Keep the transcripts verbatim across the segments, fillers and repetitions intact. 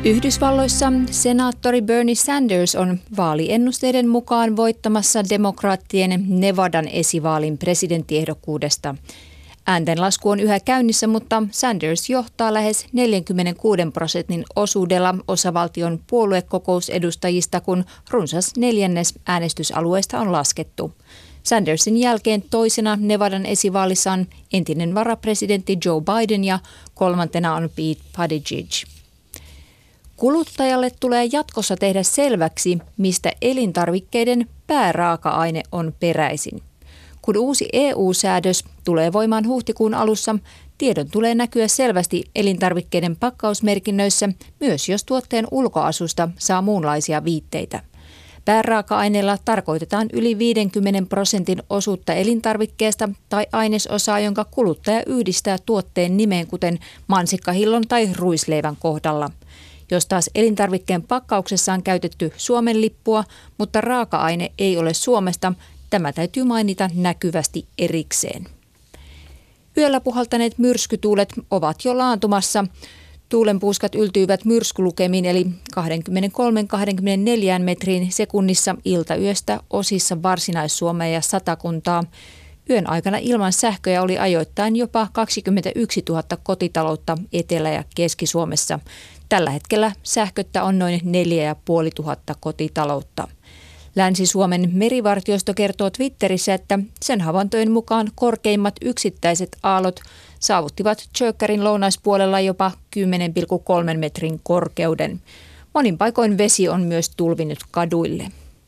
Yhdysvalloissa senaattori Bernie Sanders on vaaliennusteiden mukaan voittamassa demokraattien Nevadan esivaalin presidenttiehdokkuudesta. Ääntenlasku on yhä käynnissä, mutta Sanders johtaa lähes neljäkymmentäkuusi prosentin osuudella osavaltion puoluekokousedustajista, kun runsas neljännes äänestysalueesta on laskettu. Sandersin jälkeen toisena Nevadan esivaalissa on entinen varapresidentti Joe Biden ja kolmantena on Pete Buttigieg. Kuluttajalle tulee jatkossa tehdä selväksi, mistä elintarvikkeiden pääraaka-aine on peräisin. Kun uusi E U-säädös tulee voimaan huhtikuun alussa, tiedon tulee näkyä selvästi elintarvikkeiden pakkausmerkinnöissä, myös jos tuotteen ulkoasusta saa muunlaisia viitteitä. Pääraaka-aineella tarkoitetaan yli viidenkymmenen prosentin osuutta elintarvikkeesta tai ainesosaa, jonka kuluttaja yhdistää tuotteen nimeen, kuten mansikkahillon tai ruisleivän kohdalla. Jos taas elintarvikkeen pakkauksessa on käytetty Suomen lippua, mutta raaka-aine ei ole Suomesta, tämä täytyy mainita näkyvästi erikseen. Yöllä puhaltaneet myrskytuulet ovat jo laantumassa. Tuulenpuuskat yltyivät myrskylukemiin eli kaksikymmentäkolme kaksikymmentäneljä metriin sekunnissa iltayöstä osissa Varsinais-Suomea ja Satakuntaa. Yön aikana ilman sähköjä oli ajoittain jopa kaksikymmentäyksituhatta kotitaloutta Etelä- ja Keski-Suomessa. Tällä hetkellä sähköttä on noin neljätuhattaviisisataa kotitaloutta. Länsi-Suomen merivartiosto kertoo Twitterissä, että sen havaintojen mukaan korkeimmat yksittäiset aallot saavuttivat Tjökkärin lounaispuolella jopa kymmenen pilkku kolme metrin korkeuden. Monin paikoin vesi on myös tulvinut kaduille.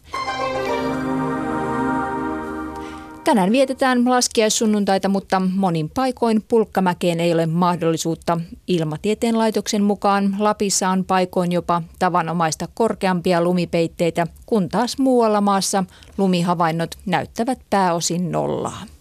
Tänään vietetään laskiaissunnuntaita, mutta monin paikoin pulkkamäkeen ei ole mahdollisuutta. Ilmatieteen laitoksen mukaan Lapissa on paikoin jopa tavanomaista korkeampia lumipeitteitä, kun taas muualla maassa lumihavainnot näyttävät pääosin nollaa.